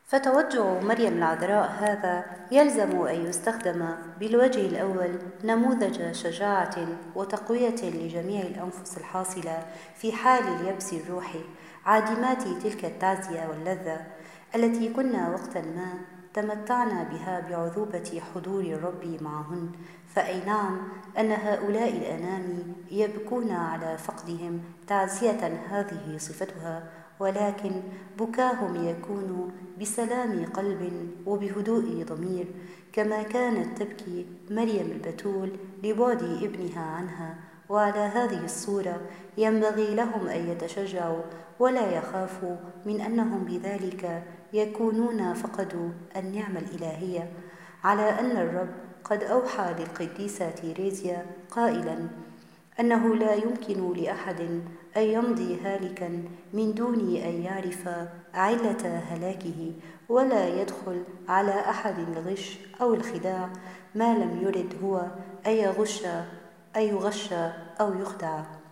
فتوجه مريم العذراء هذا يلزم أن يستخدم بالوجه الأول نموذج شجاعة وتقوية لجميع الأنفس الحاصلة في حال اليبس الروحي، عادمات تلك التعزية واللذة التي كنا وقتا ما تمتعنا بها بعذوبة حضور الرب معهن. فأي نعم أن هؤلاء الأنام يبكون على فقدهم تعزية هذه صفتها، ولكن بكاهم يكون بسلام قلب وبهدوء ضمير، كما كانت تبكي مريم البتول لبعد ابنها عنها. وعلى هذه الصورة ينبغي لهم أن يتشجعوا ولا يخافوا من أنهم بذلك يكونون فقدوا النعمة الإلهية، على أن الرب قد أوحى للقديسة تيريزيا قائلا أنه لا يمكن لأحد أن يمضي هالكا من دون أن يعرف علة هلاكه، ولا يدخل على أحد الغش أو الخداع ما لم يرد هو أن يغش أو يخدع.